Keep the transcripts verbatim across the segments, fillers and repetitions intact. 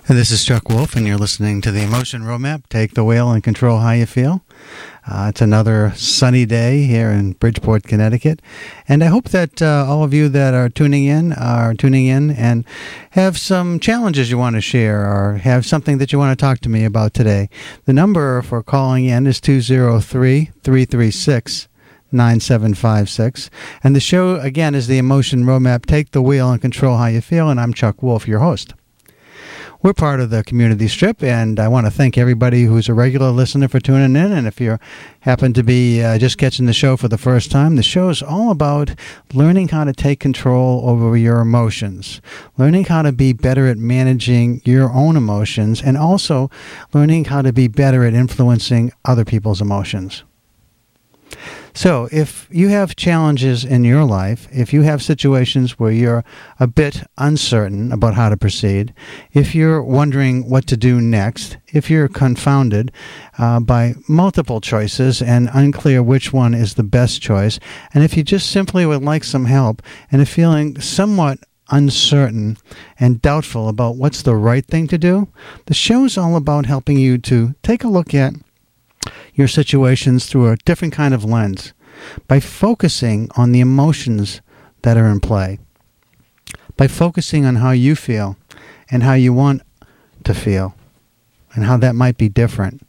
And this is Chuck Wolf, and you're listening to the Emotion Roadmap. Take the wheel and control how you feel. Uh, it's another sunny day here in Bridgeport, Connecticut. And I hope that uh, all of you that are tuning in are tuning in and have some challenges you want to share or have something that you want to talk to me about today. The number for calling in is two oh three, three three six, nine seven five six. And the show, again, is the Emotion Roadmap. Take the wheel and control how you feel. And I'm Chuck Wolf, your host. We're part of the Community Strip, and I want to thank everybody who's a regular listener for tuning in. And if you happen to be uh, just catching the show for the first time, the show is all about learning how to take control over your emotions, learning how to be better at managing your own emotions, and also learning how to be better at influencing other people's emotions. So if you have challenges in your life, if you have situations where you're a bit uncertain about how to proceed, if you're wondering what to do next, if you're confounded uh, by multiple choices and unclear which one is the best choice, and if you just simply would like some help and are feeling somewhat uncertain and doubtful about what's the right thing to do, the show's all about helping you to take a look at your situations through a different kind of lens by focusing on the emotions that are in play, by focusing on how you feel and how you want to feel and how that might be different,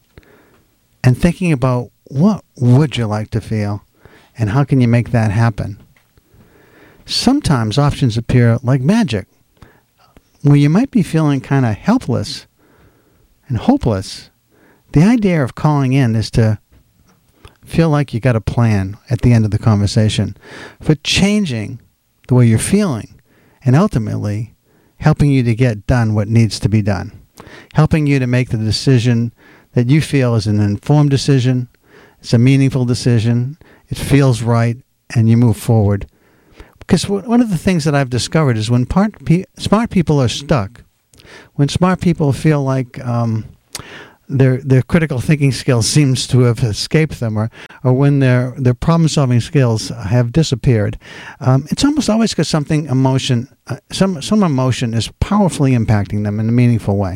and thinking about what would you like to feel and how can you make that happen. Sometimes options appear like magic, where you might be feeling kind of helpless and hopeless. The idea of calling in is to feel like you got a plan at the end of the conversation for changing the way you're feeling and ultimately helping you to get done what needs to be done, helping you to make the decision that you feel is an informed decision, it's a meaningful decision, it feels right, and you move forward. Because one of the things that I've discovered is when part pe- smart people are stuck, when smart people feel like um, Their their critical thinking skills seems to have escaped them, or, or when their their problem solving skills have disappeared, um, it's almost always because something emotion, uh, some some emotion is powerfully impacting them in a meaningful way.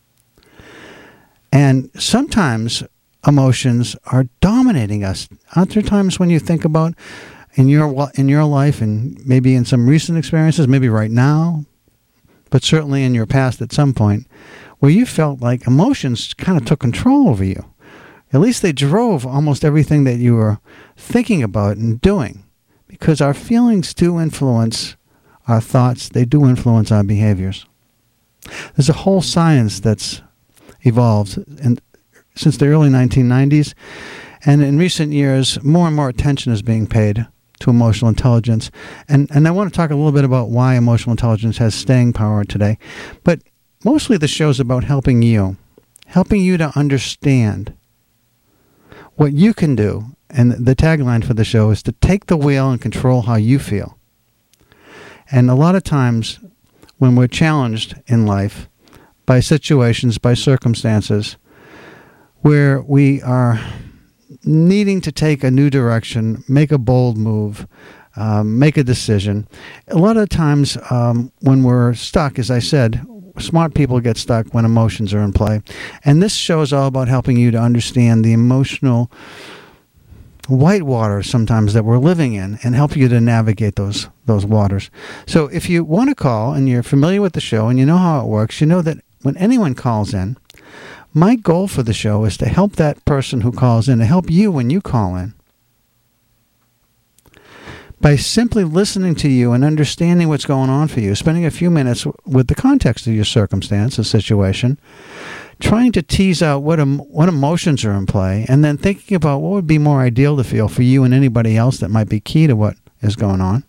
And sometimes emotions are dominating us. Aren't there times when you think about in your in your life, and maybe in some recent experiences, maybe right now, but certainly in your past at some point, where you felt like emotions kind of took control over you? At least they drove almost everything that you were thinking about and doing, because our feelings do influence our thoughts. They do influence our behaviors. There's a whole science that's evolved in, since the early nineteen nineties, and in recent years, more and more attention is being paid to emotional intelligence. And, and I want to talk a little bit about why emotional intelligence has staying power today. But mostly the show's about helping you, helping you to understand what you can do. And the tagline for the show is to take the wheel and control how you feel. And a lot of times when we're challenged in life by situations, by circumstances, where we are needing to take a new direction, make a bold move, um, make a decision, a lot of times um, when we're stuck, as I said, smart people get stuck when emotions are in play. And this show is all about helping you to understand the emotional whitewater sometimes that we're living in and help you to navigate those those waters. So if you want to call and you're familiar with the show and you know how it works, you know that when anyone calls in, my goal for the show is to help that person who calls in, to help you when you call in, by simply listening to you and understanding what's going on for you, spending a few minutes with the context of your circumstance, the situation, trying to tease out what em- what emotions are in play, and then thinking about what would be more ideal to feel for you and anybody else that might be key to what is going on,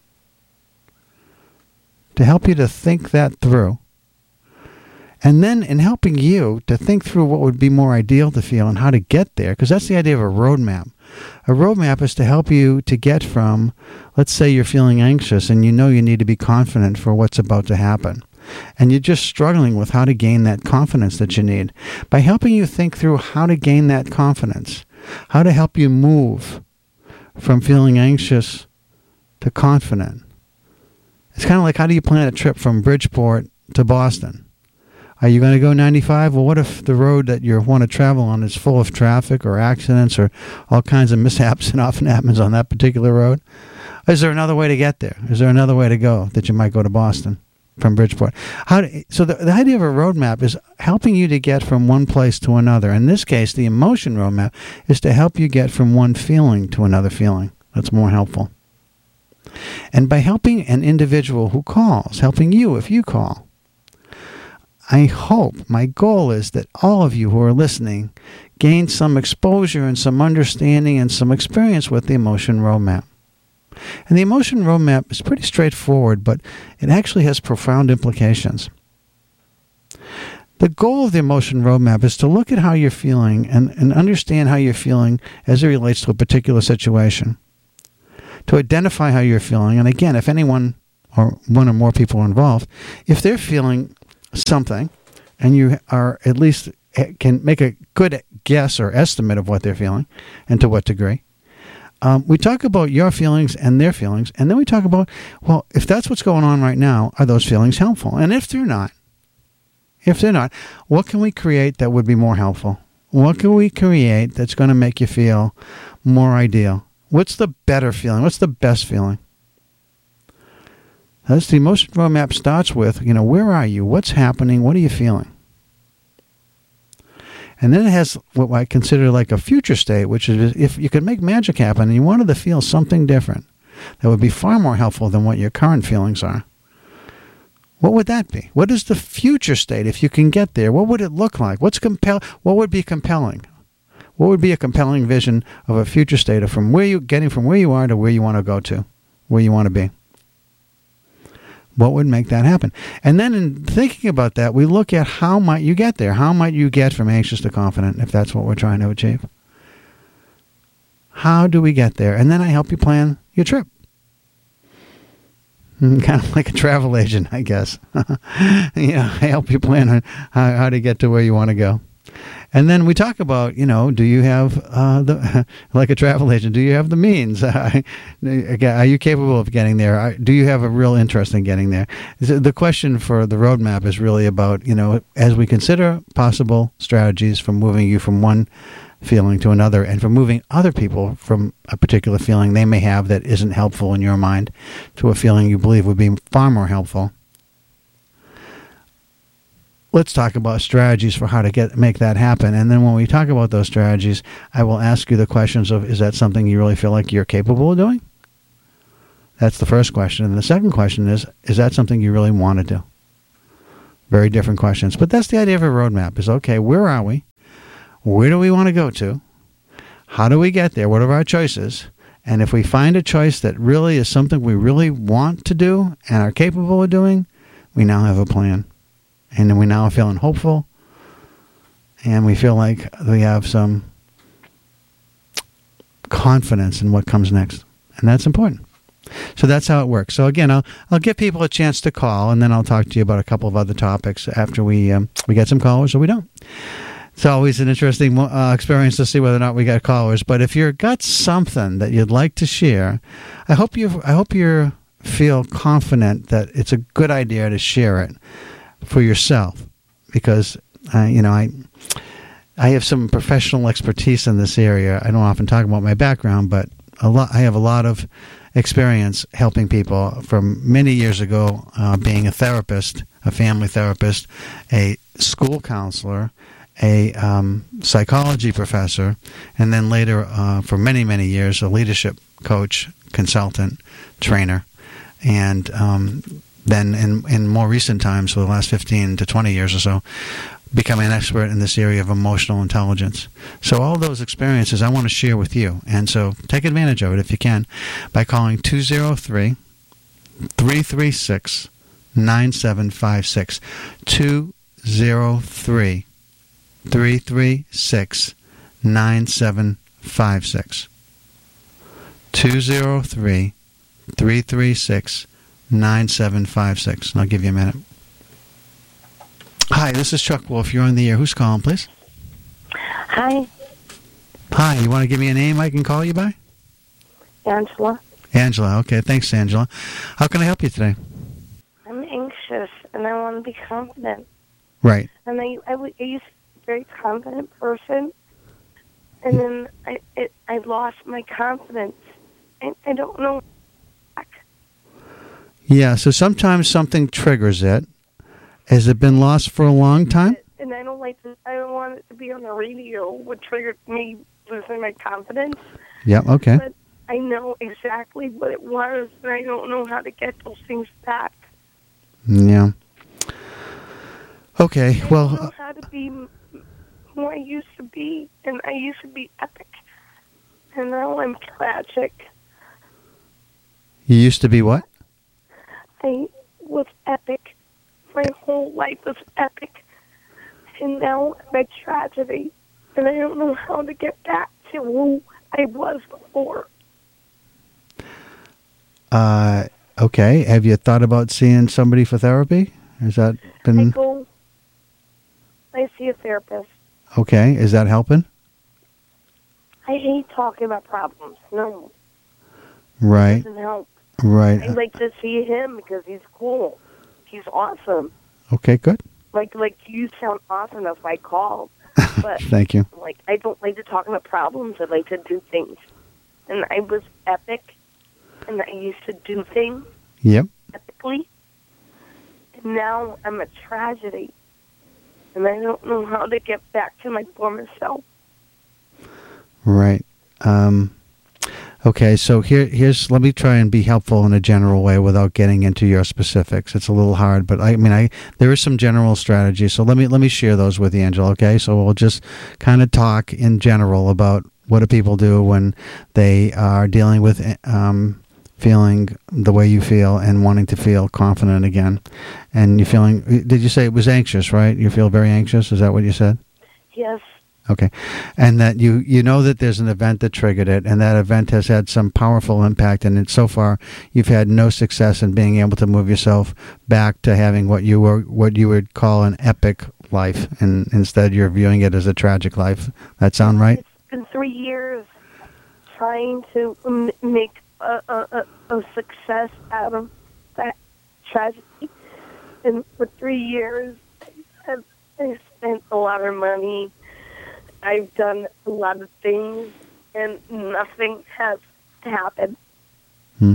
to help you to think that through. And then in helping you to think through what would be more ideal to feel and how to get there, because that's the idea of a roadmap. A roadmap is to help you to get from, let's say you're feeling anxious and you know you need to be confident for what's about to happen. And you're just struggling with how to gain that confidence that you need. By helping you think through how to gain that confidence, how to help you move from feeling anxious to confident. It's kind of like, how do you plan a trip from Bridgeport to Boston? Are you going to go ninety-five? Well, what if the road that you want to travel on is full of traffic or accidents or all kinds of mishaps, and often happens on that particular road? Is there another way to get there? Is there another way to go that you might go to Boston from Bridgeport? How do, so the, the idea of a roadmap is helping you to get from one place to another. In this case, the emotion roadmap is to help you get from one feeling to another feeling. That's more helpful. And by helping an individual who calls, helping you if you call, I hope, my goal is that all of you who are listening gain some exposure and some understanding and some experience with the emotion roadmap. And the emotion roadmap is pretty straightforward, but it actually has profound implications. The goal of the emotion roadmap is to look at how you're feeling and, and understand how you're feeling as it relates to a particular situation. To identify how you're feeling, and again, if anyone or one or more people are involved, if they're feeling something and you are at least can make a good guess or estimate of what they're feeling and to what degree, Um, we talk about your feelings and their feelings, and then we talk about, well, if that's what's going on right now, are those feelings helpful? And if they're not, if they're not, what can we create that would be more helpful? What can we create that's going to make you feel more ideal? What's the better feeling? What's the best feeling? That's the emotion roadmap starts with, you know, where are you? What's happening? What are you feeling? And then it has what I consider like a future state, which is if you could make magic happen and you wanted to feel something different that would be far more helpful than what your current feelings are, what would that be? What is the future state if you can get there? What would it look like? What's compel? What would be compelling? What would be a compelling vision of a future state of from where you getting from where you are to where you want to go to, where you want to be? What would make that happen? And then in thinking about that, we look at how might you get there? How might you get from anxious to confident if that's what we're trying to achieve? How do we get there? And then I help you plan your trip. Kind of like a travel agent, I guess. You know, I help you plan how, how to get to where you want to go. And then we talk about, you know, do you have, uh, the like a travel agent, do you have the means? Are you capable of getting there? Do you have a real interest in getting there? The question for the roadmap is really about, you know, as we consider possible strategies for moving you from one feeling to another and for moving other people from a particular feeling they may have that isn't helpful in your mind to a feeling you believe would be far more helpful. Let's talk about strategies for how to get make that happen. And then when we talk about those strategies, I will ask you the questions of, is that something you really feel like you're capable of doing? That's the first question. And the second question is, is that something you really want to do? Very different questions. But that's the idea of a roadmap is, okay, where are we? Where do we want to go to? How do we get there? What are our choices? And if we find a choice that really is something we really want to do and are capable of doing, we now have a plan. And then we now are feeling hopeful, and we feel like we have some confidence in what comes next. And that's important. So that's how it works. So again, I'll I'll give people a chance to call, and then I'll talk to you about a couple of other topics after we um, we get some callers or we don't. It's always an interesting uh, experience to see whether or not we got callers. But if you've got something that you'd like to share, I hope you I hope you feel confident that it's a good idea to share it for yourself, because uh, you know I I have some professional expertise in this area. I don't often talk about my background, but a lot I have a lot of experience helping people from many years ago, uh, being a therapist, a family therapist, a school counselor, a um, psychology professor, and then later uh, for many many years a leadership coach, consultant, trainer, and um, then in, in more recent times, for the last fifteen to twenty years or so, becoming an expert in this area of emotional intelligence. So all those experiences I want to share with you. And so take advantage of it if you can by calling two oh three, three three six, nine seven five six. two oh three, three three six, nine seven five six. two oh three, three three six, nine seven five six. And I'll give you a minute. Hi, this is Chuck Wolf. You're on the air. Who's calling, please? Hi. Hi, you want to give me a name I can call you by? Angela. Angela. Okay, thanks, Angela. How can I help you today? I'm anxious and I want to be confident. Right. And I, I, w- I used to be a very confident person, and then I it, I lost my confidence. I, I don't know. Yeah, so sometimes something triggers it. Has it been lost for a long time? And I don't like to, I don't want it to be on the radio, what triggered me losing my confidence. Yeah, okay. But I know exactly what it was, and I don't know how to get those things back. Yeah. Okay, well... I don't know how to be who I used to be, and I used to be epic. And now I'm tragic. You used to be what? I was epic. My whole life was epic. And now I'm a tragedy. And I don't know how to get back to who I was before. Uh, okay. Have you thought about seeing somebody for therapy? Has that been... I go, I see a therapist. Okay. Is that helping? I hate talking about problems. No. Right. It doesn't help. Right. I like to see him because he's cool. He's awesome. Okay, good. Like, like you sound awesome if I called. But Thank you. like, I don't like to talk about problems. I like to do things. And I was epic, and I used to do things Yep. epically. And now I'm a tragedy. And I don't know how to get back to my former self. Right. Um, okay, so here, here's, let me try and be helpful in a general way without getting into your specifics. It's a little hard, but I mean, I, there is some general strategy. So let me, let me share those with you, Angela. Okay. So we'll just kind of talk in general about what do people do when they are dealing with, um, feeling the way you feel and wanting to feel confident again. And you're feeling, did you say it was anxious, right? You feel very anxious. Is that what you said? Yes. Okay. And that you, you know that there's an event that triggered it, and that event has had some powerful impact, and it, so far you've had no success in being able to move yourself back to having what you were, what you would call an epic life, and instead you're viewing it as a tragic life. That sound right? It's been three years trying to m- make a, a, a, a success out of that tragedy. And for three years, I've, I've spent a lot of money. I've done a lot of things, and nothing has happened. Hmm.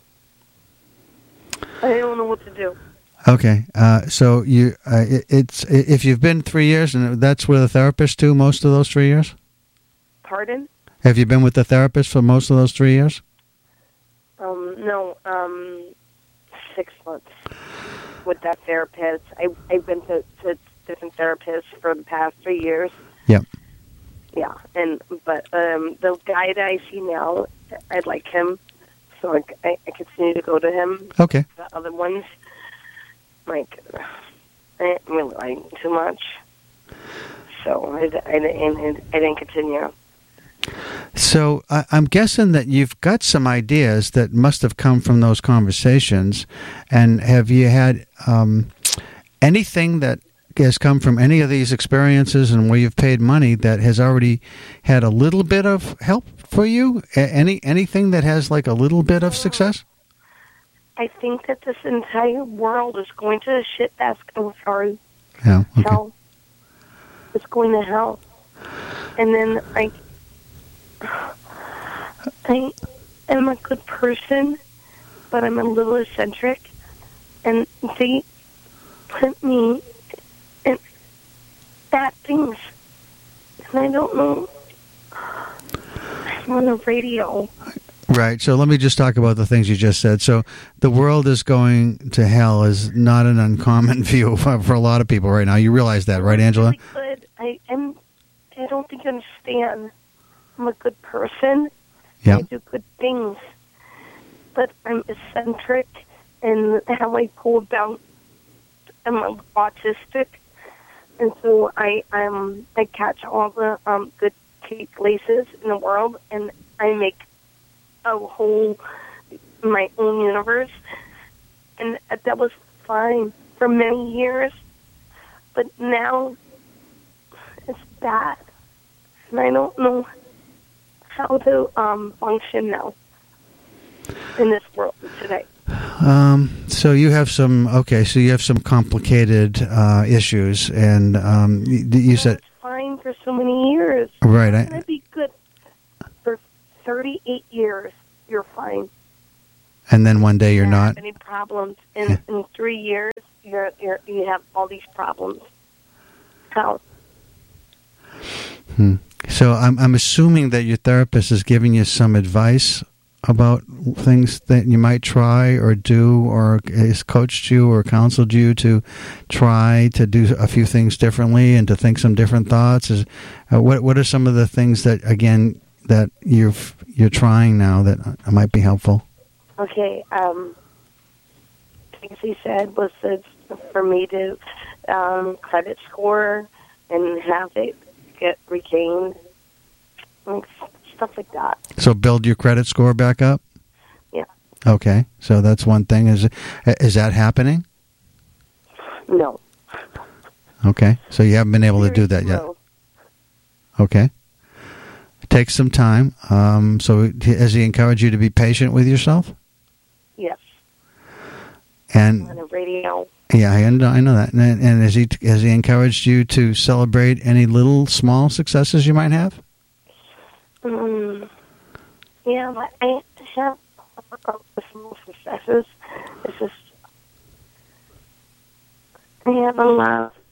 I don't know what to do. Okay. Uh, so you, uh, it, it's, if you've been three years, and that's with a therapist too, most of those three years? Pardon? Have you been with the therapist for most of those three years? Um, no, um, six months with that therapist. I, I've been to, to different therapists for the past three years. Yep. Yeah, and but um, the guy that I see now, I like him, so I, I, I continue to go to him. Okay. The other ones, like, I didn't really like too much, so I, I, I, I didn't continue. So uh, I'm guessing that you've got some ideas that must have come from those conversations, and have you had um, anything that has come from any of these experiences and where you've paid money that has already had a little bit of help for you? A- any anything that has like a little bit of success? I think that this entire world is going to shit basket. I'm sorry. Yeah. Okay. Hell. It's going to hell. And then I, I am a good person, but I'm a little eccentric, and they put me in bad things, and I don't know. I'm on the radio. Right. So let me just talk about the things you just said. So the world is going to hell is not an uncommon view for, for a lot of people right now. You realize that, right, Angela? I'm really good. I am. I don't think you understand. I'm a good person. Yeah. I do good things, but I'm eccentric in how I go about. I'm autistic, and so I um I catch all the um good cake laces in the world, and I make a whole my own universe, and that was fine for many years, but now it's bad, and I don't know how to um function now in this world today. Um, so you have some, okay, so you have some complicated uh, issues, and um, you, you said... It's fine for so many years. Right. It's going to be good for thirty-eight years. You're fine. And then one day you're you not? Have any problems. In, yeah. in three years, you're, you're, you have all these problems. How? Hmm. So I'm, I'm assuming that your therapist is giving you some advice about things that you might try or do, or has coached you or counseled you to try to do a few things differently and to think some different thoughts. Is uh, what what are some of the things that, again, that you've you're trying now that might be helpful? Okay, um, things he said was that for me to um, credit score and have it get regained, like stuff like that. So build your credit score back up? Yeah. Okay, so that's one thing. Is is that happening? No. Okay, so you haven't been able to do that yet? No. Okay. Take some time. Um, so has he encouraged you to be patient with yourself? Yes. And on the radio. Yeah, I know, I know that. And, and has he has he encouraged you to celebrate any little small successes you might have? Um, yeah, but I have the small successes. It's just I have a lot of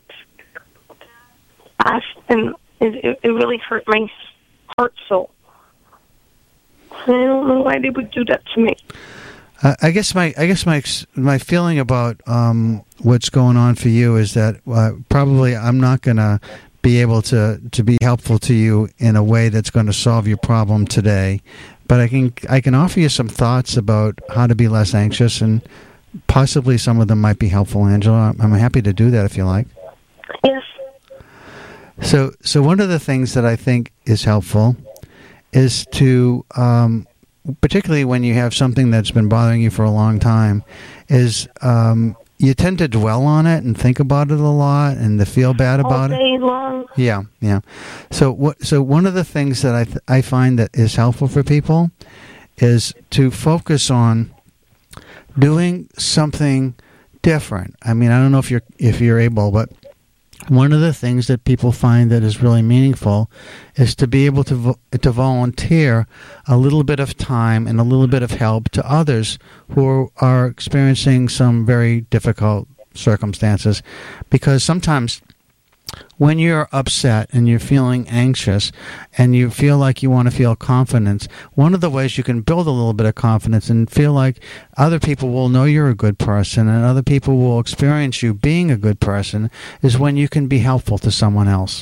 gosh, and it, it, it really hurt my heart soul. I don't know why they would do that to me. Uh, I guess my I guess my my feeling about um, what's going on for you is that uh, probably I'm not going to be able to, to be helpful to you in a way that's going to solve your problem today, but I can I can offer you some thoughts about how to be less anxious, and possibly some of them might be helpful, Angela. I'm happy to do that if you like. Yes. So so one of the things that I think is helpful is to um, particularly when you have something that's been bothering you for a long time, is um, you tend to dwell on it and think about it a lot and to feel bad about it. All day long. Yeah, yeah. So what? So one of the things that I th- I find that is helpful for people is to focus on doing something different. I mean, I don't know if you're if you're able, but one of the things that people find that is really meaningful is to be able to vo- to volunteer a little bit of time and a little bit of help to others who are experiencing some very difficult circumstances. Because sometimes when you're upset and you're feeling anxious and you feel like you want to feel confidence, one of the ways you can build a little bit of confidence and feel like other people will know you're a good person and other people will experience you being a good person is when you can be helpful to someone else.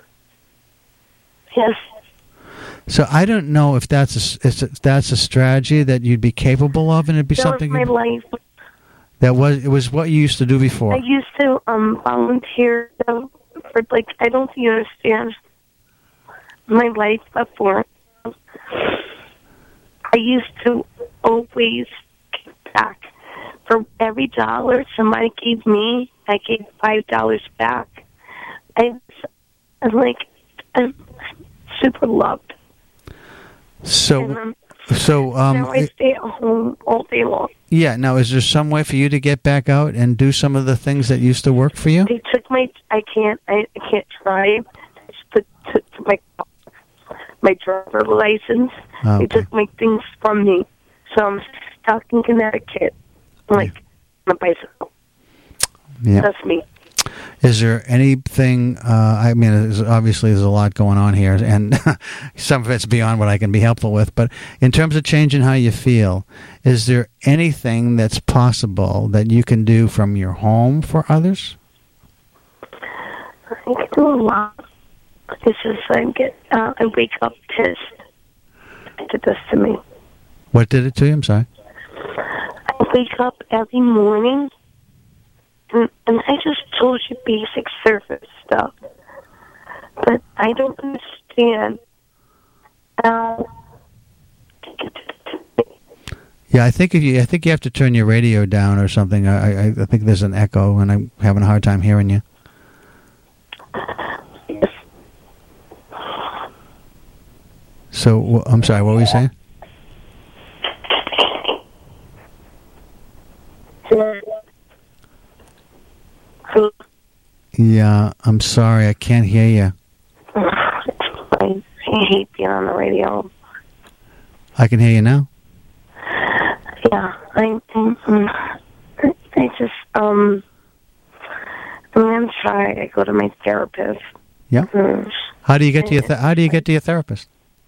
Yes. So I don't know if that's a, if that's a strategy that you'd be capable of, and it'd be that something was my life. that was it was what you used to do before. I used to um volunteer um, for like I don't think you understand my life before. I used to always give back. For every dollar somebody gave me, I gave five dollars back. I was I'm like I'm super loved. So, and, um, so um, now I stay at home all day long. Yeah. Now, is there some way for you to get back out and do some of the things that used to work for you? They took my. I can't. I, I can't drive. They took, took my my driver license. Oh, okay. They took my things from me, so I'm stuck in Connecticut, like on a bicycle. Yeah. That's me. Is there anything, uh, I mean, there's, obviously there's a lot going on here, and some of it's beyond what I can be helpful with, but in terms of changing how you feel, is there anything that's possible that you can do from your home for others? I can do a lot. It's just I get, uh, I wake up pissed. It did this to me. What did it to you? I'm sorry. I wake up every morning, and, and I just told you basic surface stuff, but I don't understand how. Yeah, I think if you, I think you have to turn your radio down or something. I, I, I think there's an echo, and I'm having a hard time hearing you. Yes. So, I'm sorry, what were you saying? I'm sorry, I can't hear you. I, I hate being on the radio. I can hear you now. Yeah, I, I, I just, um, I'm gonna try. I go to my therapist. Yeah. Mm. How do you get to your th- How do you get to your therapist?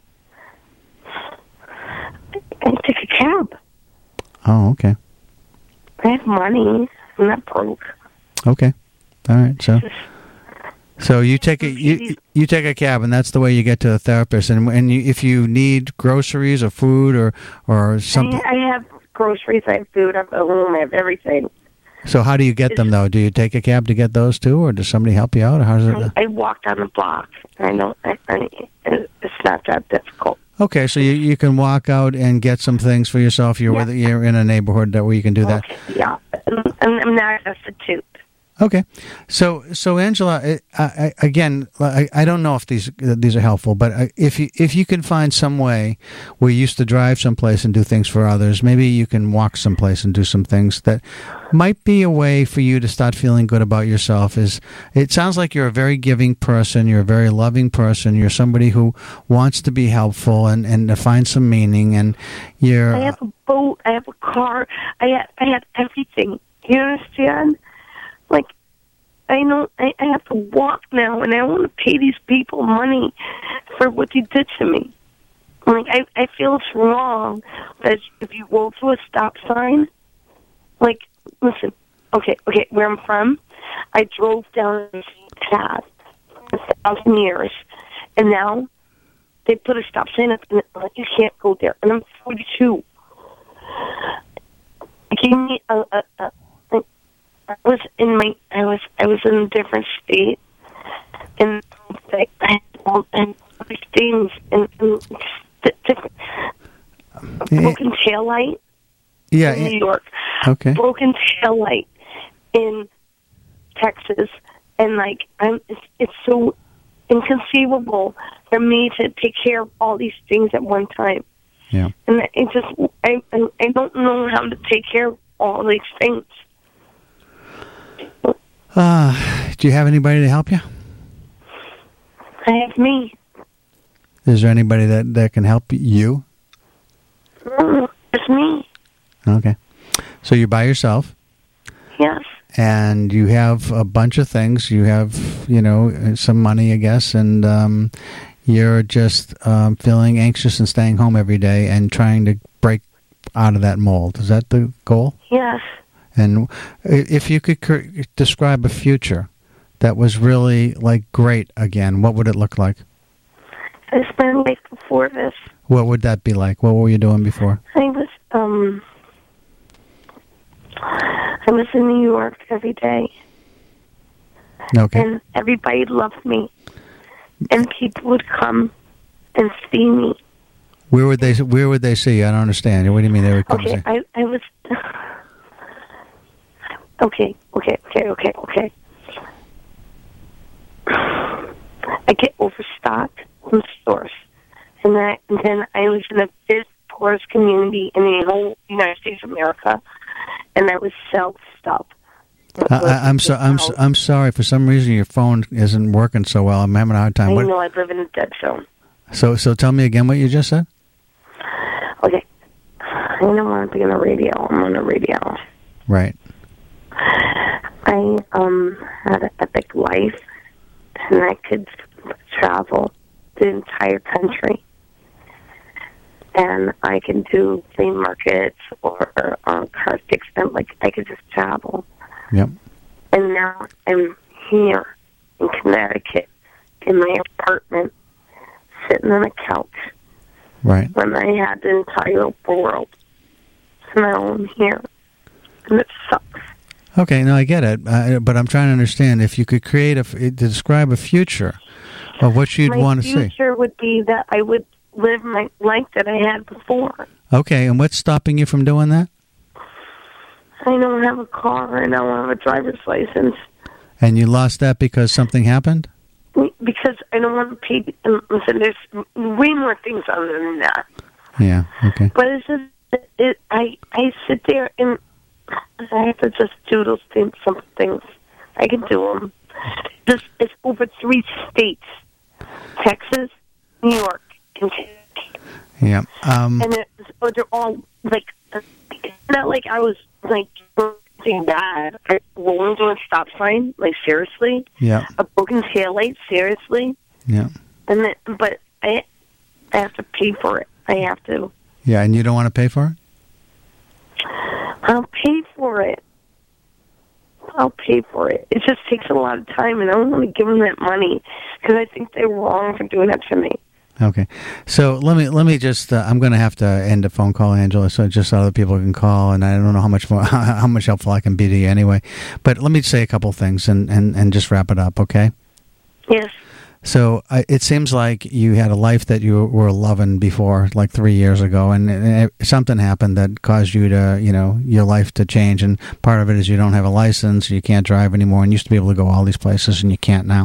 I take a cab. Oh, okay. I have money. I'm not broke. Okay. All right. So, so you take a you you take a cab, and that's the way you get to a therapist. And and you, if you need groceries or food or or something, I, I have groceries. I have food. I have a home. I have everything. So how do you get them though? Do you take a cab to get those too, or does somebody help you out? Or how does it? I, I walk down the block. I don't. I, I, it's not that difficult. Okay, so you, you can walk out and get some things for yourself. You're Yeah. with, you're in a neighborhood that where you can do that. Okay, yeah, and I'm not a substitute. Okay, so so Angela, I, I, again, I, I don't know if these these are helpful, but if you if you can find some way where you used to drive someplace and do things for others, maybe you can walk someplace and do some things that might be a way for you to start feeling good about yourself. Is it sounds like you're a very giving person, you're a very loving person, you're somebody who wants to be helpful and, and to find some meaning, and you're. I have a boat. I have a car. I have I have everything. You understand? Like, I know I, I have to walk now, and I don't want to pay these people money for what they did to me. Like, I, I feel it's wrong that if you go to a stop sign, like, listen, okay, okay, where I'm from, I drove down this path for a thousand years, and now they put a stop sign up, and like, you can't go there. And I'm forty-two. Give me a, a, a I was in my, I was, I was in a different state, and I had all and these things, and, and different broken tail light yeah, in New York, okay, broken tail light in Texas, and like I'm, it's, it's so inconceivable for me to take care of all these things at one time. Yeah, and it just, I, I don't know how to take care of all these things. Uh, do you have anybody to help you? I have me. Is there anybody that, that can help you? Mm, it's me. Okay. So you're by yourself? Yes. And you have a bunch of things. You have, you know, some money, I guess, and um, you're just um, feeling anxious and staying home every day and trying to break out of that mold. Is that the goal? Yes. And if you could cr- describe a future that was really, like, great again, what would it look like? I spent life before this. What would that be like? What were you doing before? I was, um, I was in New York every day. Okay. And everybody loved me. And people would come and see me. Where would they, where would they see you? I don't understand. What do you mean they would come Okay, see? I, I was... Okay, okay, okay, okay, okay. I get overstocked from stores. And, I, and then I was in the fifth poorest community in the whole United States of America. And I would sell stuff. I, I, I'm so I'm so, I'm sorry. For some reason, your phone isn't working so well. I'm having a hard time. I What, know I live in a dead zone. so so tell me again what you just said. Okay. I don't want to be on the radio. I'm on the radio. Right. I um had an epic life, and I could travel the entire country, and I can do flea markets or uh, car fix them. Like I could just travel. Yep. And now I'm here in Connecticut in my apartment, sitting on a couch. Right. When I had the entire world, so now I'm here, and it sucks. Okay, no, I get it, uh, but I'm trying to understand if you could create a, to describe a future of what you'd my want to see. My future would be that I would live my life that I had before. Okay, and what's stopping you from doing that? I don't have a car and I don't have a driver's license. And you lost that because something happened? Because I don't want to pay. Listen, there's way more things other than that. Yeah. Okay. But it's just it, it, I I sit there and I have to just do those things. Some things I can do them. This is over three states: Texas, New York, and Kentucky. Yeah. Um, and it, oh, they're all like, it's not like I was like doing bad. I rolling to a stop sign, like seriously. Yeah. A broken taillight, seriously. Yeah. And then, but I, I have to pay for it. I have to. Yeah, and you don't want to pay for it? I'll pay for it. I'll pay for it. It just takes a lot of time, and I don't want to give them that money because I think they're wrong for doing that to me. Okay, so let me let me just. Uh, I'm going to have to end a phone call, Angela, so just so other people can call, and I don't know how much more, how much helpful I can be to you anyway. But let me say a couple things and, and, and just wrap it up, okay? Yes. So uh, it seems like you had a life that you were loving before, like three years ago, and, and something happened that caused you to, you know, your life to change. And part of it is you don't have a license, you can't drive anymore, and you used to be able to go all these places, and you can't now.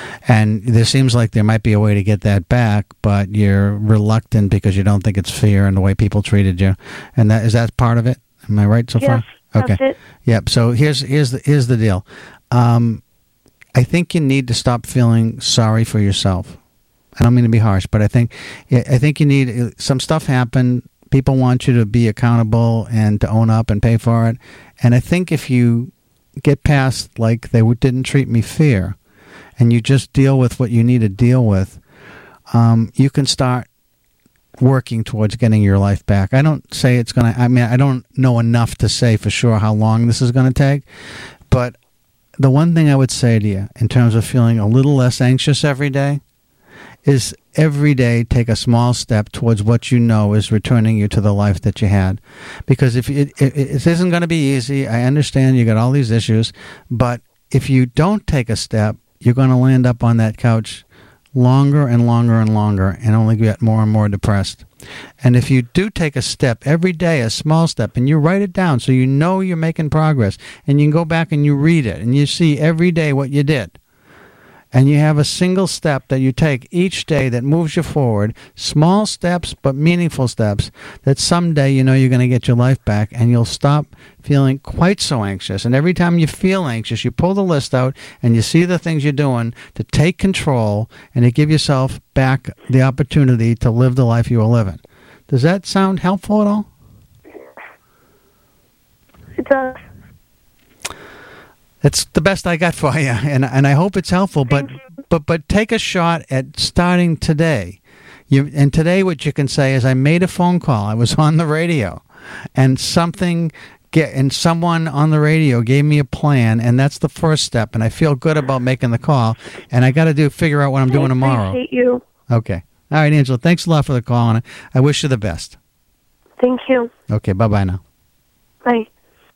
And there seems like there might be a way to get that back, but you're reluctant because you don't think it's fair and the way people treated you. And that is that part of it? Am I right so yes, far? Okay. That's it. Yep. So here's here's the here's the deal. Um, I think you need to stop feeling sorry for yourself. I don't mean to be harsh, but I think I think you need some stuff happened. People want you to be accountable and to own up and pay for it. And I think if you get past like they didn't treat me fair, and you just deal with what you need to deal with, um, you can start working towards getting your life back. I don't say it's going to. I mean, I don't know enough to say for sure how long this is going to take, but the one thing I would say to you in terms of feeling a little less anxious every day is every day take a small step towards what you know is returning you to the life that you had. Because if it, it, it isn't going to be easy, I understand you got all these issues, but if you don't take a step, you're going to land up on that couch longer and longer and longer and only get more and more depressed. And if you do take a step every day, a small step, and you write it down so you know you're making progress, and you can go back and you read it, and you see every day what you did, and you have a single step that you take each day that moves you forward, small steps but meaningful steps, that someday you know you're going to get your life back and you'll stop feeling quite so anxious. And every time you feel anxious, you pull the list out and you see the things you're doing to take control and to give yourself back the opportunity to live the life you were living. Does that sound helpful at all? It does. It's the best I got for you, and and I hope it's helpful. But but but take a shot at starting today. You and today, what you can say is, I made a phone call. I was on the radio, and something get and someone on the radio gave me a plan, and that's the first step. And I feel good about making the call. And I got to do figure out what I'm doing I tomorrow. appreciate you. Okay. All right, Angela. Thanks a lot for the call, and I, I wish you the best. Thank you. Okay. Bye bye now. Bye.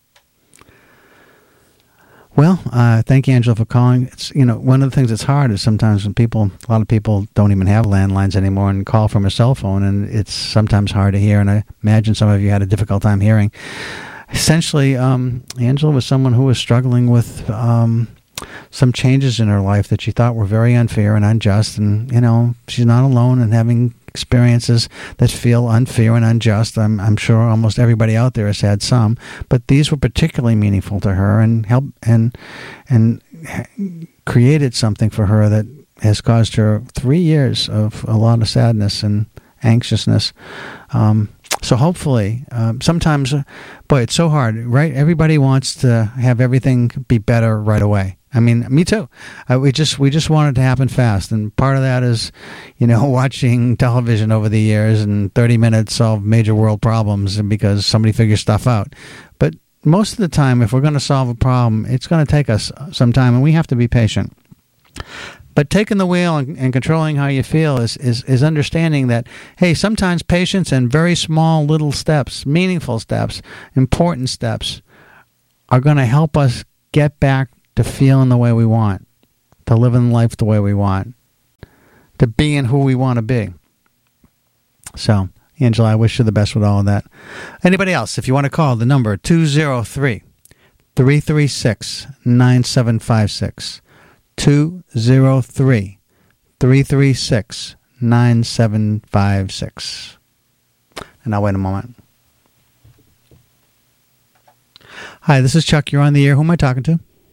Well, uh, thank you, Angela, for calling. It's, you know, one of the things that's hard is sometimes when people, a lot of people don't even have landlines anymore and call from a cell phone, and it's sometimes hard to hear, and I imagine some of you had a difficult time hearing. Essentially, um, Angela was someone who was struggling with um, some changes in her life that she thought were very unfair and unjust, and, you know, she's not alone in having experiences that feel unfair and unjust. I'm, I'm sure almost everybody out there has had some, but these were particularly meaningful to her and help and and created something for her that has caused her three years of a lot of sadness and anxiousness. Um, so hopefully, um, sometimes, uh, boy, it's so hard, right? Everybody wants to have everything be better right away. I mean, me too. Uh, we just we just want it to happen fast, and part of that is, you know, watching television over the years and thirty minutes solve major world problems, and because somebody figures stuff out. But most of the time, if we're going to solve a problem, it's going to take us some time, and we have to be patient. But taking the wheel and, and controlling how you feel is, is, is understanding that, hey, sometimes patience and very small little steps, meaningful steps, important steps, are going to help us get back to feeling the way we want, to living life the way we want, to being who we want to be. So, Angela, I wish you the best with all of that. Anybody else, if you want to call, the number two oh three, three three six, nine seven five six. two oh three, three three six, nine seven five six. And now wait a moment. Hi, this is Chuck. You're on the air. Who am I talking to?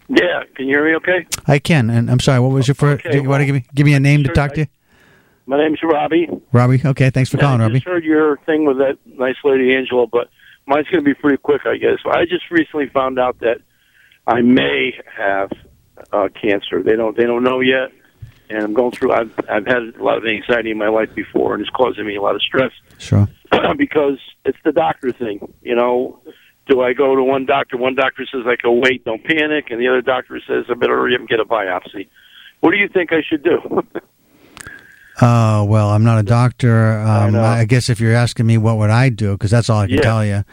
Yeah, can you hear me okay? I can, and I'm sorry, what was your first, Okay, do you want to well, give me, give me a name sure, to talk to you? My name's Robbie. Robbie, okay, thanks for calling, I Robbie. just heard your thing with that nice lady, Angela, but mine's going to be pretty quick, I guess. I just recently found out that I may have uh, cancer. They don't they don't know yet, and I'm going through, I've, I've had a lot of anxiety in my life before, and it's causing me a lot of stress. Sure. Because it's the doctor thing, you know. Do I go to one doctor? One doctor says I go wait, don't panic, and the other doctor says I better hurry up and get a biopsy. What do you think I should do? Uh, well, I'm not a doctor. Um, I I, know. guess if you're asking me what would I do, because that's all I can Yeah. tell you.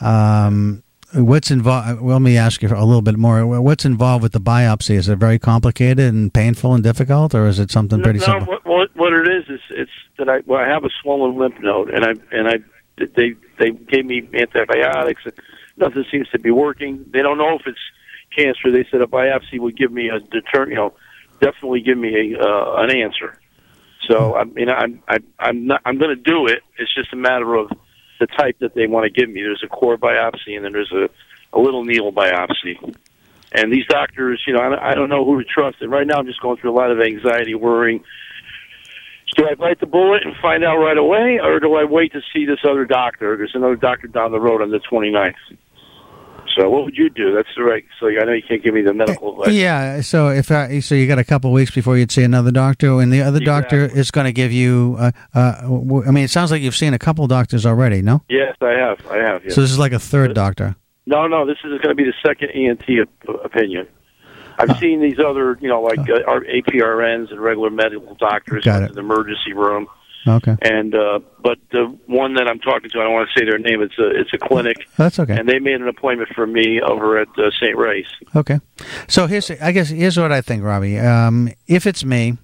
Um, what's involved? Well, let me ask you a little bit more. What's involved with the biopsy? Is it very complicated and painful and difficult, or is it something pretty no, simple? What, what what it is is it's that I well I have a swollen lymph node, and I and I they they gave me antibiotics, and nothing seems to be working. They don't know if it's cancer. They said a biopsy would give me a deter you know definitely give me a uh, an answer. So I mean I'm I, I'm not I'm going to do it. It's just a matter of the type that they want to give me. There's a core biopsy, and then there's a a little needle biopsy. And these doctors, you know, I, I don't know who to trust. And right now I'm just going through a lot of anxiety, worrying. Do I bite the bullet and find out right away, or do I wait to see this other doctor? There's another doctor down the road on the twenty-ninth. So what would you do? That's the right. So I know you can't give me the medical advice. Yeah. So if I, so, you got a couple of weeks before you'd see another doctor, and the other doctor Exactly. is going to give you. Uh, uh, w- I mean, it sounds like you've seen a couple doctors already. No. Yes, I have. I have. Yes. So this is like a third doctor. No, no, this is going to be the second E N T op- opinion. I've seen these other, you know, like uh, our A P R Ns and regular medical doctors Got in it. the emergency room. Okay. And uh, but the one that I'm talking to, I don't want to say their name. It's a it's a clinic, That's okay. and they made an appointment for me over at uh, Saint Ray's. Okay. So here's, I guess, here's what I think, Robbie. Um, if it's me,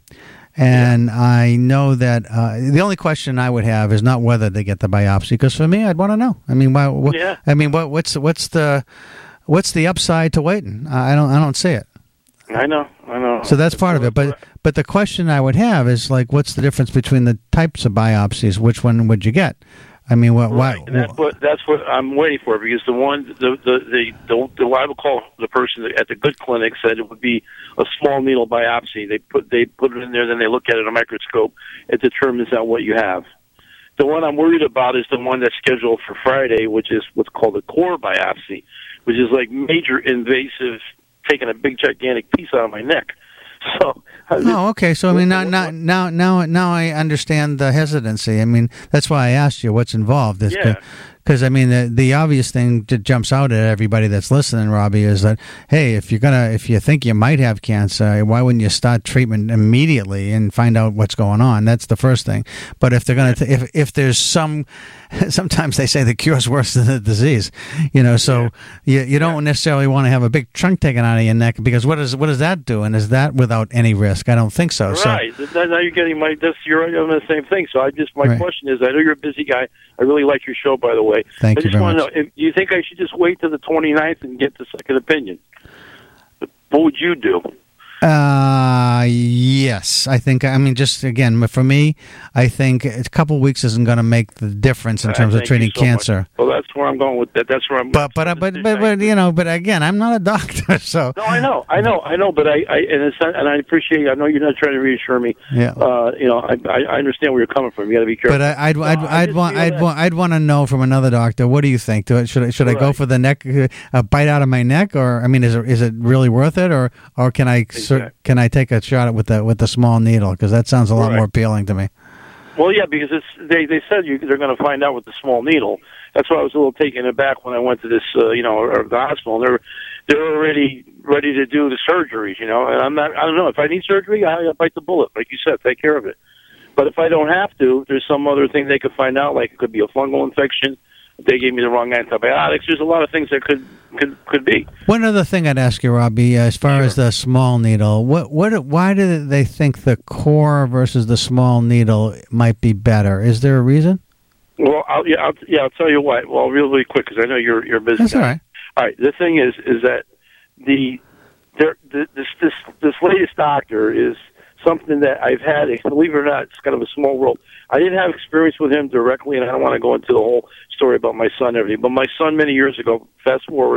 and I know that uh, the only question I would have is not whether they get the biopsy, because for me, I'd want to know. I mean, why? What, Yeah. I mean, what, what's what's the what's the upside to waiting? I don't I don't see it. I know, I know. So that's part of it. But but the question I would have is like, what's the difference between the types of biopsies? Which one would you get? I mean, what? Right, Why? and that's what that's what I'm waiting for, because the one the the the the, the I will call the person at the good clinic said it would be a small needle biopsy. They put they put it in there, then they look at it in a microscope. It determines out what you have. The one I'm worried about is the one that's scheduled for Friday, which is what's called a core biopsy, which is like major invasive, taking a big gigantic piece out of my neck. So. Oh, okay. So I mean, now, now, now, now, now I understand the hesitancy. I mean, that's why I asked you what's involved. Yeah. Because I mean, the the obvious thing that jumps out at everybody that's listening, Robbie, is that hey, if you're gonna, if you think you might have cancer, why wouldn't you start treatment immediately and find out what's going on? That's the first thing. But if they're gonna, t- if if there's some, sometimes they say the cure's worse than the disease, you know. So Yeah. you you don't necessarily want to have a big chunk taken out of your neck, because what is what does that do? And is that without any risk? I don't think so. Right. So, Now you're getting my. That's you're on the same thing. So I just my Right. question is, I know you're a busy guy. I really like your show, by the way. Thank I you just very want much. to know if you think I should just wait till the twenty-ninth and get the second opinion. What would you do? Uh, yes, I think. I mean, just again, for me, I think a couple of weeks isn't going to make the difference in Uh, terms of thank you treating so much. cancer. Well, that's where I'm going with that. That's where I'm. But but uh, but but but you know, but again, I'm not a doctor, so No, I know, I know, I know. But I, I and it's not, and I appreciate. I know you're not trying to reassure me. yeah. Uh, you know, I, I I understand where you're coming from. You got to be careful. But I, I'd No, I'd I I'd just want feel I'd that- want I'd want to know from another doctor. What do you think? Do I, should I should I go Right. for the neck, uh, a bite out of my neck, or I mean, is it is it really worth it, or or can I cer- Exactly. can I take a shot with the with the small needle, because that sounds a lot Right. more appealing to me. Well, yeah, because it's they they said you, they're going to find out with the small needle. That's why I was a little taken aback when I went to this, uh, you know, or the hospital. They're they're already ready to do the surgeries, you know. And I'm not. I don't know if I need surgery. I, I bite the bullet, like you said, take care of it. But if I don't have to, there's some other thing they could find out, like it could be a fungal infection. If they gave me the wrong antibiotics. There's a lot of things that could could could be. One other thing I'd ask you, Robbie, uh, as far Sure. as the small needle, what, what, why do they think the core versus the small needle might be better? Is there a reason? Well, I'll, yeah, I'll, yeah, I'll tell you what. Well, really, really quick, because I know you're you're a busy. That's guy. all right. All right. The thing is, is that the there the, this this this latest doctor is something that I've had. Believe it or not, it's kind of a small world. I didn't have experience with him directly, and I don't want to go into the whole story about my son and everything. But my son, many years ago, fast forward,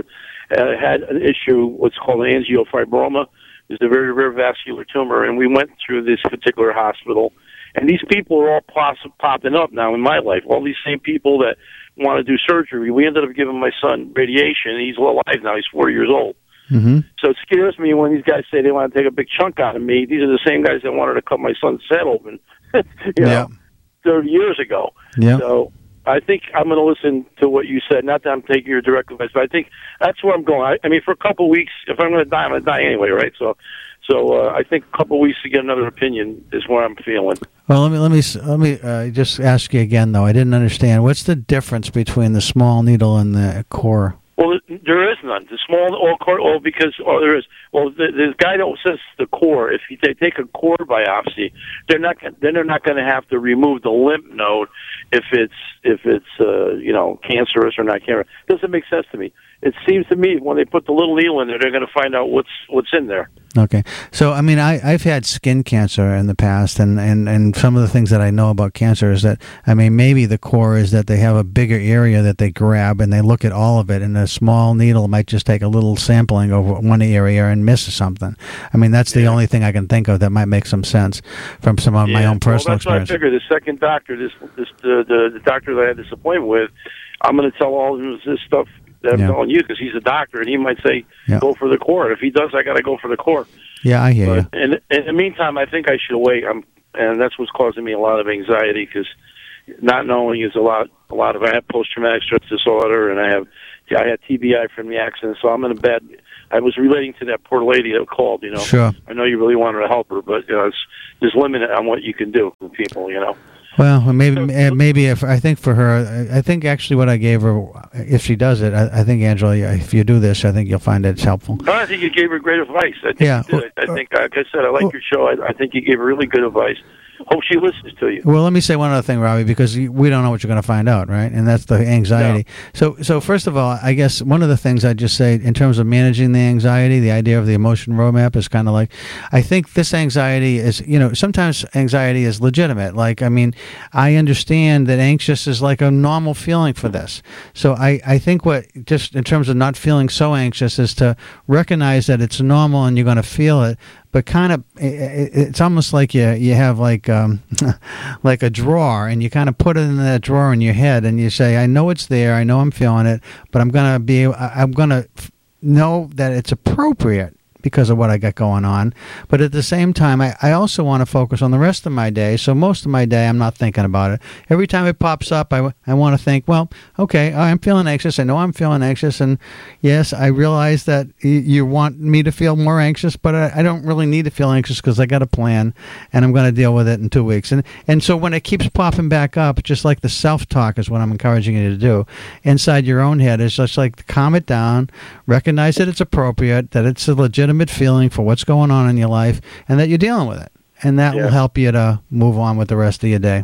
uh, had an issue, what's called an angiofibroma. It's a very rare vascular tumor, and we went through this particular hospital. And these people are all poss- popping up now in my life. All these same people that want to do surgery. We ended up giving my son radiation. He's alive now. He's four years old. Mm-hmm. So it scares me when these guys say they want to take a big chunk out of me. These are the same guys that wanted to cut my son's head open, you know, yeah. thirty years ago. Yeah. So I think I'm going to listen to what you said. Not that I'm taking your direct advice, but I think that's where I'm going. I, I mean, for a couple of weeks, if I'm going to die, I'm going to die anyway, right? So, so uh, I think a couple of weeks to get another opinion is where I'm feeling. Well, let me let me let me uh, just ask you again, though. I didn't understand. What's the difference between the small needle and the core? Well, there is none. The small or core, or because or there is. Well, the, the guy that says the core, if they take a core biopsy, they're not then they're not going to have to remove the lymph node if it's if it's uh, you know cancerous or not cancerous. Doesn't make sense to me. It seems to me when they put the little needle in there, they're going to find out what's what's in there. Okay. So, I mean, I, I've had skin cancer in the past, and, and, and some of the things that I know about cancer is that, I mean, maybe the core is that they have a bigger area that they grab and they look at all of it, and a small needle might just take a little sampling over one area and miss something. I mean, that's the yeah. only thing I can think of that might make some sense from some of yeah. my own personal well, that's experience. What I figured. The second doctor, this, this the, the, the doctor that I had this appointment with, I'm going to tell all this stuff that I'm yeah. telling you because he's a doctor, and he might say, yeah. go for the core. If he does, I got to go for the core. Yeah, I hear but you. In, in the meantime, I think I should wait. I'm, and that's what's causing me a lot of anxiety because not knowing is a lot. A lot of I have post-traumatic stress disorder, and I have I had T B I from the accident, so I'm in a bad. I was relating to that poor lady that called. You know, sure. I know you really wanted to help her, but you know, it's, there's limited on what you can do with people. You know. Well, maybe maybe if I think for her, I think actually what I gave her, if she does it, I, I think Angela, if you do this, I think you'll find it's helpful. No, I think you gave her great advice. I think yeah, you did. I think, like I said, I like your show. I, I think you gave her really good advice. Hope she listens to you. Well, let me say one other thing, Robbie, because we don't know what you're going to find out, right? And that's the anxiety. No. So, so first of all, I guess one of the things I'd just say in terms of managing the anxiety, the idea of the emotion roadmap is kind of like, I think this anxiety is, you know, sometimes anxiety is legitimate. Like, I mean, I understand that anxious is like a normal feeling for this. So I, I think what, just in terms of not feeling so anxious, is to recognize that it's normal and you're going to feel it. But kind of, it's almost like you you have like um, like a drawer, and you kind of put it in that drawer in your head, and you say, "I know it's there. I know I'm feeling it, but I'm gonna be, I'm gonna know that it's appropriate because of what I got going on." But at the same time, I, I also want to focus on the rest of my day. So most of my day, I'm not thinking about it. Every time it pops up, I, I want to think, well, okay, I'm feeling anxious. I know I'm feeling anxious. And yes, I realize that y- you want me to feel more anxious, but I, I don't really need to feel anxious because I got a plan and I'm going to deal with it in two weeks. And, and so when it keeps popping back up, just like the self-talk is what I'm encouraging you to do inside your own head, is just like calm it down, recognize that it's appropriate, that it's a legitimate feeling for what's going on in your life, and that you're dealing with it, and that yeah. will help you to move on with the rest of your day.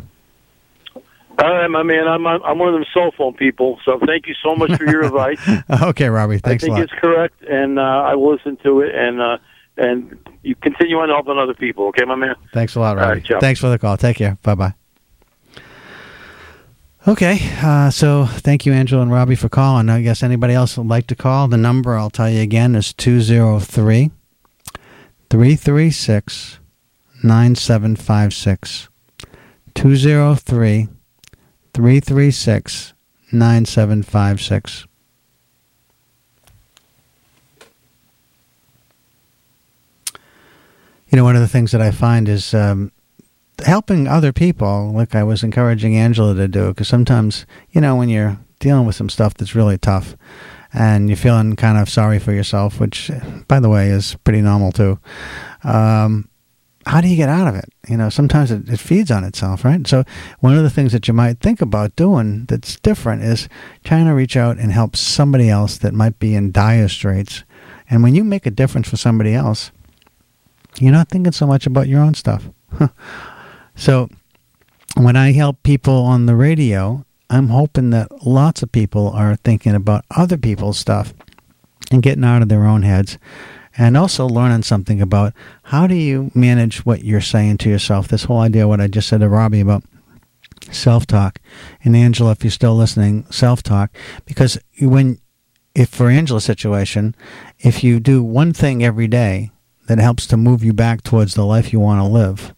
All right, my man. I'm I'm one of them cell phone people, so thank you so much for your advice. Okay, Robbie. Thanks a lot. I think it's correct, and uh, I will listen to it, and uh, and you continue on helping other people. Okay, my man. Thanks a lot, Robbie. Right, thanks for the call. Take care. Bye bye. Okay, uh, so thank you, Angela and Robbie, for calling. I guess anybody else would like to call. The number, I'll tell you again, is two oh three, three three six, nine seven five six. two oh three, three three six, nine seven five six. You know, one of the things that I find is um, helping other people, like I was encouraging Angela to do, because sometimes, you know, when you're dealing with some stuff that's really tough and you're feeling kind of sorry for yourself, which, by the way, is pretty normal too, um, how do you get out of it? You know, sometimes it, it feeds on itself, right? So one of the things that you might think about doing that's different is trying to reach out and help somebody else that might be in dire straits. And when you make a difference for somebody else, you're not thinking so much about your own stuff. So when I help people on the radio, I'm hoping that lots of people are thinking about other people's stuff and getting out of their own heads, and also learning something about how do you manage what you're saying to yourself. This whole idea, what I just said to Robbie about self-talk. And Angela, if you're still listening, self-talk. Because when if for Angela's situation, if you do one thing every day that helps to move you back towards the life you want to live,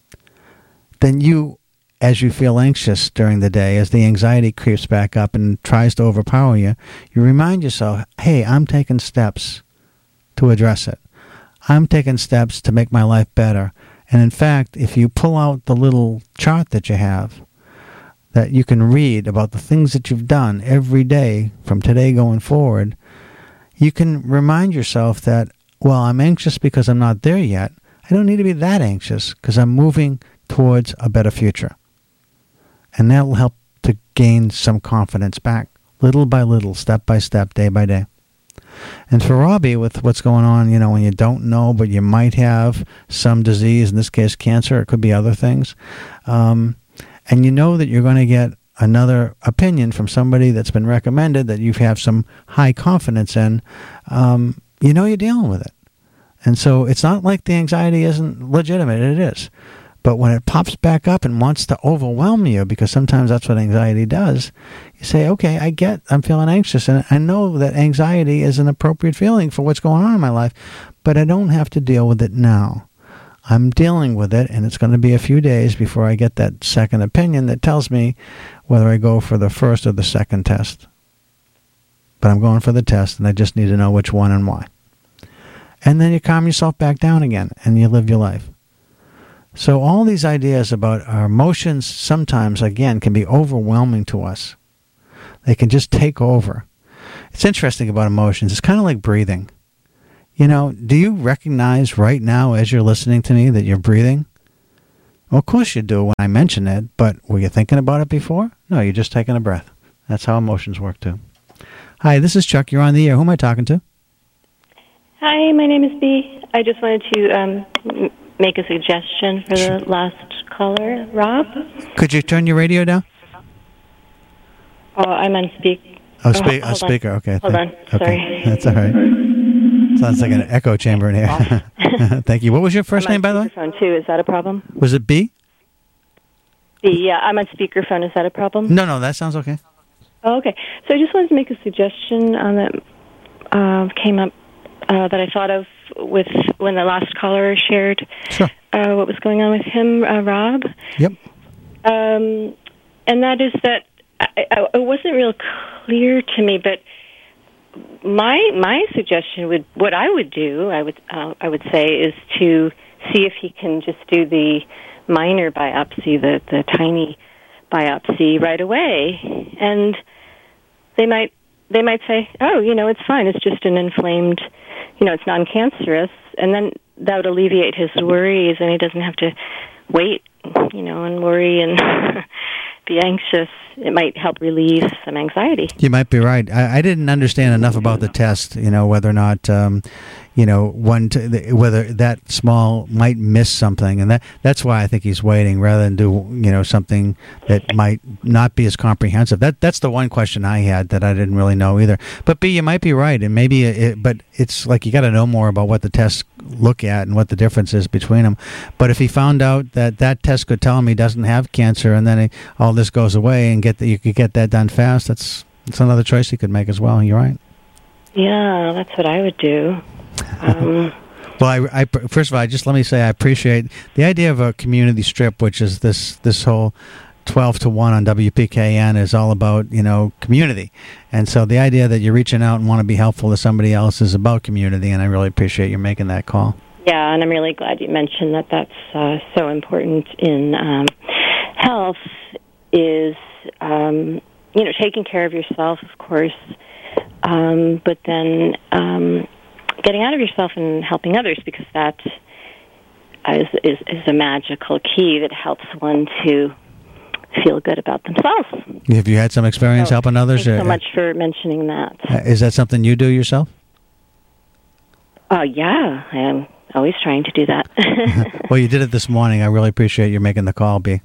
then you, as you feel anxious during the day, as the anxiety creeps back up and tries to overpower you, you remind yourself, hey, I'm taking steps to address it. I'm taking steps to make my life better. And in fact, if you pull out the little chart that you have, that you can read about the things that you've done every day from today going forward, you can remind yourself that, well, I'm anxious because I'm not there yet. I don't need to be that anxious because I'm moving towards a better future. And that will help to gain some confidence back, little by little, step by step, day by day. And for Robbie, with what's going on, you know, when you don't know, but you might have some disease, in this case cancer, it could be other things, um, and you know that you're going to get another opinion from somebody that's been recommended that you have some high confidence in, um, you know you're dealing with it. And so it's not like the anxiety isn't legitimate. It is. But when it pops back up and wants to overwhelm you, because sometimes that's what anxiety does, you say, okay, I get I'm feeling anxious, and I know that anxiety is an appropriate feeling for what's going on in my life, but I don't have to deal with it now. I'm dealing with it, and it's going to be a few days before I get that second opinion that tells me whether I go for the first or the second test. But I'm going for the test, and I just need to know which one and why. And then you calm yourself back down again, and you live your life. So all these ideas about our emotions sometimes, again, can be overwhelming to us. They can just take over. It's interesting about emotions. It's kind of like breathing. You know, do you recognize right now as you're listening to me that you're breathing? Well, of course you do when I mention it, but were you thinking about it before? No, you're just taking a breath. That's how emotions work too. Hi, this is Chuck. You're on the air. Who am I talking to? Hi, my name is Bea. I just wanted to um, m- make a suggestion for the last caller, Rob. Could you turn your radio down? Oh, I'm on speak. Oh, spe- oh speaker. Okay. Hold Thank- on. Sorry. Okay. That's all right. Sounds like an echo chamber in here. Thank you. What was your first I'm name, by the way? Speakerphone too. Is that a problem? Was it B? B. Yeah, I'm on speakerphone. Is that a problem? No, no, that sounds okay. Oh, okay. So I just wanted to make a suggestion on that uh, came up uh, that I thought of with when the last caller shared Sure. uh, what was going on with him, uh, Rob. Yep. Um, and that is that I, I, it wasn't real clear to me, but my my suggestion would what I would do I would uh, I would say is to see if he can just do the minor biopsy, the the tiny biopsy right away, and they might they might say, oh, you know, it's fine, it's just an inflamed, you know, it's non-cancerous, and then that would alleviate his worries, and he doesn't have to wait, you know, and worry and be anxious. It might help relieve some anxiety. You might be right. I, I didn't understand enough about the test, you know, whether or not, um, you know, one t- whether that small might miss something. And that that's why I think he's waiting rather than do, you know, something that might not be as comprehensive. That That's the one question I had that I didn't really know either. But, B, you might be right. And maybe, it, but it's like you got to know more about what the tests look at and what the difference is between them. But if he found out that that test could tell him he doesn't have cancer and then he, all this goes away and get the, you could get that done fast, that's, that's another choice he could make as well. You're right. Yeah, that's what I would do. Um, well, I, I, first of all, just let me say I appreciate the idea of a community strip, which is this this whole twelve to one on W P K N is all about, you know, community. And so the idea that you're reaching out and want to be helpful to somebody else is about community, and I really appreciate you making that call. Yeah, and I'm really glad you mentioned that that's uh, so important in um, health is, um, you know, taking care of yourself, of course, um, but then um, getting out of yourself and helping others, because that is, is, is a magical key that helps one to feel good about themselves. Have you had some experience so, helping others? Thanks so much for mentioning that. Uh, is that something you do yourself? Oh, uh, yeah. I am always trying to do that. Well, you did it this morning. I really appreciate you making the call, B.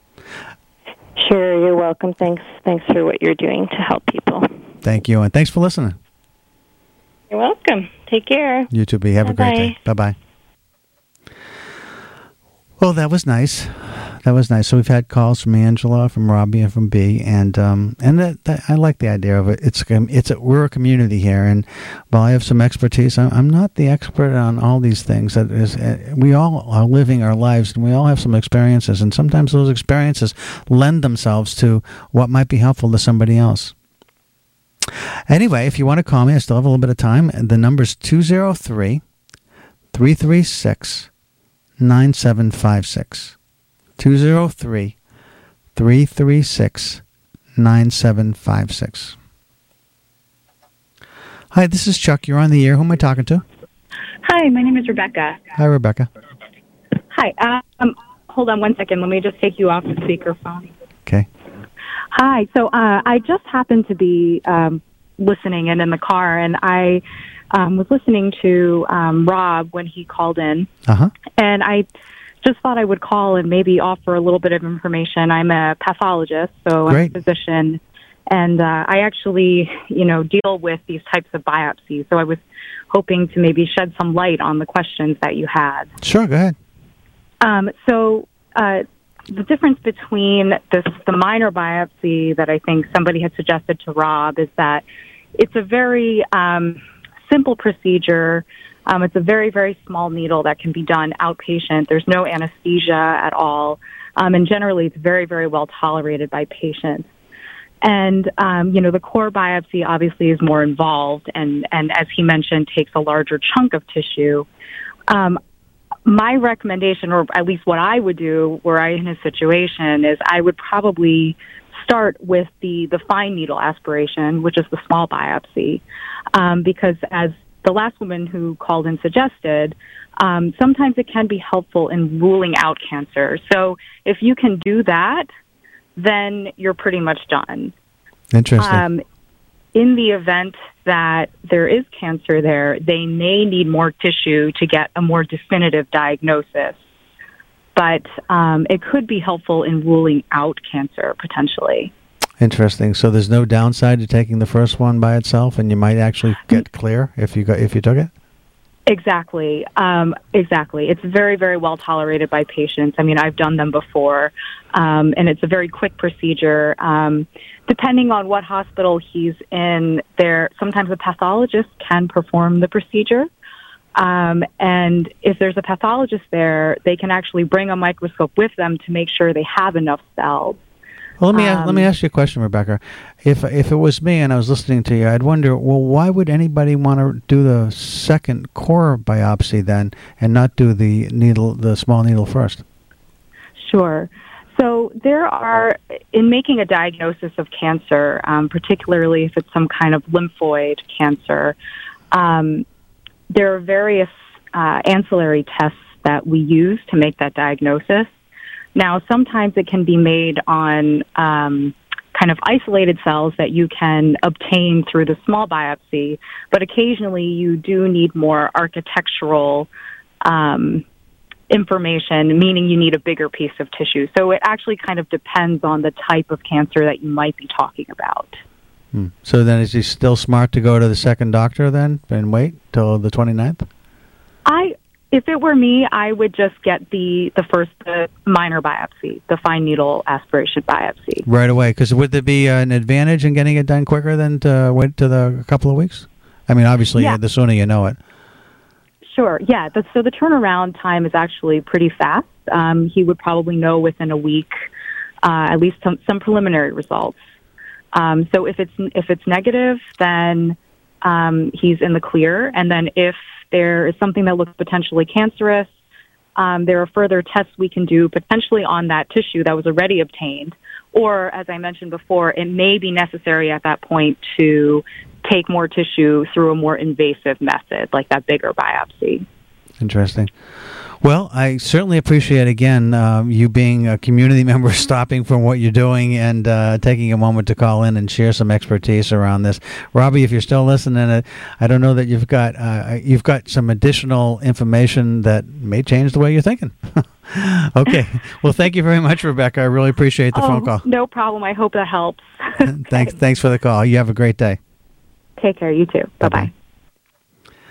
Sure, you're welcome. Thanks, thanks for what you're doing to help people. Thank you, and thanks for listening. You're welcome. Take care. You too, B. Have Bye-bye. a great day. Bye-bye. Well, that was nice. That was nice. So we've had calls from Angela, from Robbie, and from B, and um, and that, that, I like the idea of it. It's it's a, we're a community here, and while I have some expertise, I'm, I'm not the expert on all these things. That is, uh, we all are living our lives, and we all have some experiences, and sometimes those experiences lend themselves to what might be helpful to somebody else. Anyway, if you want to call me, I still have a little bit of time. The number's two zero three, three three six, nine seven five six. two zero three, three three six, nine seven five six. Hi, this is Chuck. You're on the air. Who am I talking to? Hi, my name is Rebecca. Hi, Rebecca. Hi. Um, hold on one second. Let me just take you off the speakerphone. Okay. Hi. So uh, I just happened to be um, listening and in the car, and I um, was listening to um, Rob when he called in. Uh-huh. And I just thought I would call and maybe offer a little bit of information. I'm a pathologist, so Great. I'm a physician, and uh, I actually, you know, deal with these types of biopsies. So I was hoping to maybe shed some light on the questions that you had. Sure, go ahead. Um, so uh, the difference between this, the minor biopsy that I think somebody had suggested to Rob is that it's a very um, simple procedure. Um, it's a very, very small needle that can be done outpatient. There's no anesthesia at all. Um, and generally, it's very, very well tolerated by patients. And, um, you know, the core biopsy obviously is more involved and, and as he mentioned, takes a larger chunk of tissue. Um, my recommendation, or at least what I would do were I in his situation, is I would probably start with the, the fine needle aspiration, which is the small biopsy, um, because as the last woman who called in suggested, um, sometimes it can be helpful in ruling out cancer. So if you can do that, then you're pretty much done. Interesting. Um, in the event that there is cancer there, they may need more tissue to get a more definitive diagnosis. But um, it could be helpful in ruling out cancer, potentially. Interesting. So there's no downside to taking the first one by itself, and you might actually get clear if you got, if you took it? Exactly. Um, exactly. It's very, very well tolerated by patients. I mean, I've done them before, um, and it's a very quick procedure. Um, depending on what hospital he's in, there sometimes a pathologist can perform the procedure. Um, and if there's a pathologist there, they can actually bring a microscope with them to make sure they have enough cells. Well, let me um, let me Um, ask you a question, Rebecca. If if it was me and I was listening to you, I'd wonder, well, why would anybody want to do the second core biopsy then, and not do the needle, the small needle first? Sure. So there are, in making a diagnosis of cancer, um, particularly if it's some kind of lymphoid cancer, um, there are various uh, ancillary tests that we use to make that diagnosis. Now, sometimes it can be made on um, kind of isolated cells that you can obtain through the small biopsy, but occasionally you do need more architectural um, information, meaning you need a bigger piece of tissue. So it actually kind of depends on the type of cancer that you might be talking about. Hmm. So then is he still smart to go to the second doctor then and wait till the twenty-ninth? I... If it were me, I would just get the, the first the minor biopsy, the fine needle aspiration biopsy. Right away, because would there be uh, an advantage in getting it done quicker than to wait to the a couple of weeks? I mean, obviously, Yeah. uh, the sooner you know it. Sure, yeah. The, so the turnaround time is actually pretty fast. Um, he would probably know within a week, uh, at least some, some preliminary results. Um, so if it's if it's negative, then um, he's in the clear, and then if there is something that looks potentially cancerous, um, there are further tests we can do potentially on that tissue that was already obtained. Or, as I mentioned before, it may be necessary at that point to take more tissue through a more invasive method, like that bigger biopsy. Interesting. Well, I certainly appreciate, again, uh, you being a community member, stopping from what you're doing and uh, taking a moment to call in and share some expertise around this. Robbie, if you're still listening, uh, I don't know that you've got uh, you've got some additional information that may change the way you're thinking. Okay. Well, thank you very much, Rebecca. I really appreciate the oh, phone call. No problem. I hope that helps. Thanks. Thanks for the call. You have a great day. Take care. You too. Bye-bye.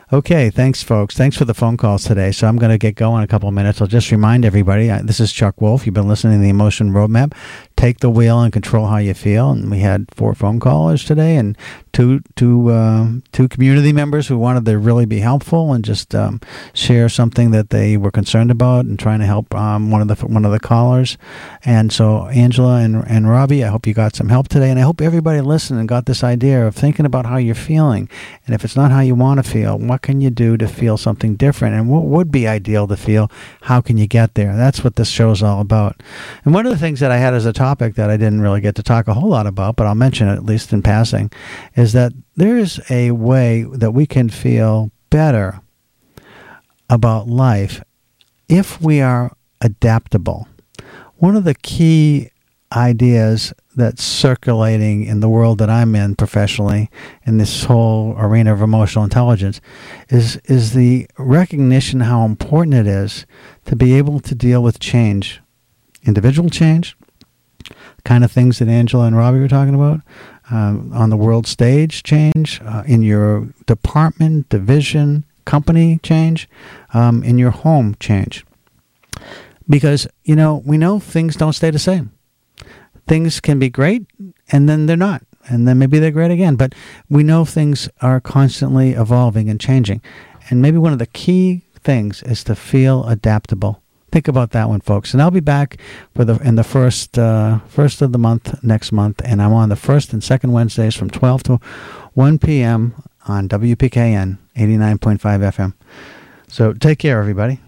Okay, thanks, folks. Thanks for the phone calls today. So I'm going to get going in a couple of minutes. I'll just remind everybody, uh, this is Chuck Wolf. You've been listening to the Emotion Roadmap. Take the wheel and control how you feel. And we had four phone callers today and two two uh, two community members who wanted to really be helpful and just um, share something that they were concerned about and trying to help um, one of the one of the callers. And so Angela and and Robbie, I hope you got some help today. And I hope everybody listened and got this idea of thinking about how you're feeling. And if it's not how you want to feel, what can you do to feel something different? And what would be ideal to feel? How can you get there? That's what this show is all about. And one of the things that I had as a topic that I didn't really get to talk a whole lot about, but I'll mention it at least in passing, is that there is a way that we can feel better about life if we are adaptable. One of the key ideas that's circulating in the world that I'm in professionally, in this whole arena of emotional intelligence, is is the recognition how important it is to be able to deal with change, individual change, kind of things that Angela and Robbie were talking about, um, on the world stage change, uh, in your department, division, company change, um, in your home change. Because, you know, we know things don't stay the same. Things can be great, and then they're not. And then maybe they're great again. But we know things are constantly evolving and changing. And maybe one of the key things is to feel adaptable. Think about that one, folks. And I'll be back for the in the first uh, first of the month next month, and I'm on the first and second Wednesdays from twelve to one p.m. on W P K N eighty-nine point five F M. So take care, everybody.